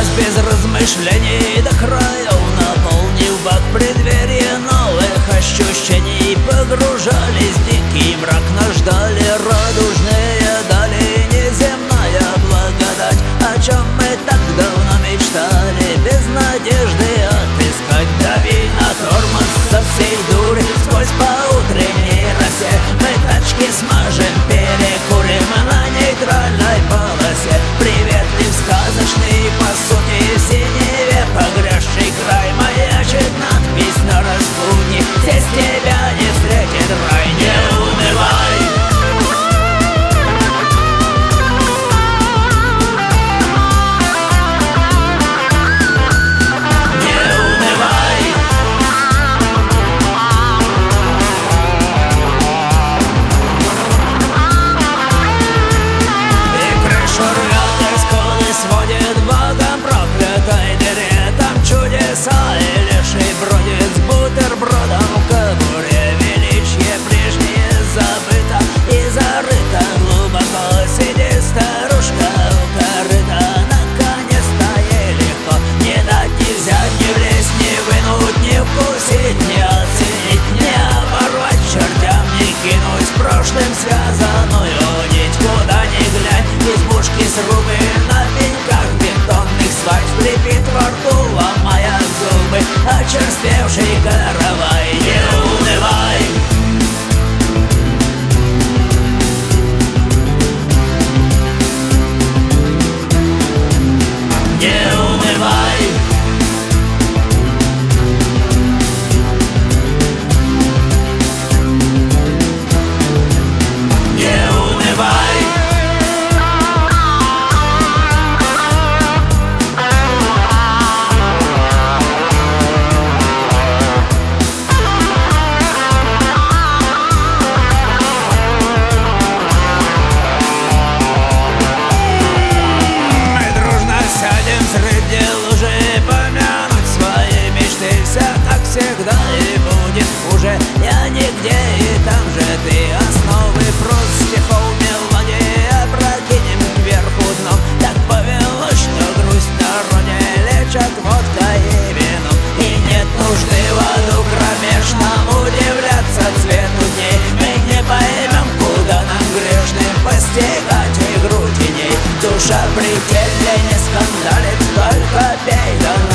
без размышлений до края, наполнив бак преддверия новых ощущений. Погружались в дикий мрак, нас ждали радужные дали, неземная благодать, о чем мы так давно мечтали, без надежды отыскать. Дави на тормоз со всей дури, сквозь по утренней росе мы тачки смажем, перекурим на нейтральной полосе. Приветлив сказочный, по сути, в синеве погрязший край, маячит надпись на расплуне: здесь тебя не встретит рай. Не унывай, и леший бродит с бутербродом в кобуре. Величье прежнее забыто и зарыто глубоко. Сидит старушка у корыта, наконец-то ей легко. Не дать, не взять, не влезть, не вынуть, не вкусить, не оценить, не оборвать чертям, не кинуть с прошлым связанную нить. Куда ни глянь, избушки срубы на пеньках бетонных свадьб, лепит во рту, ломая зубы, очерствевший каравай. Не унывай, не унывай, не унывай. Среди лужи помянуть свои мечты. Все так всегда и будет хуже. Я нигде, и там же ты. Основы прост, стихов, мелодии опрокинем кверху дном. Так повелось, что грусть в народе лечат водкой и вином. И нет нужды в аду кромешном удивляться цвету дней. Мы не поймем, куда нам грешным постигать игру теней. Душа в пределе не скандалит, только пей, да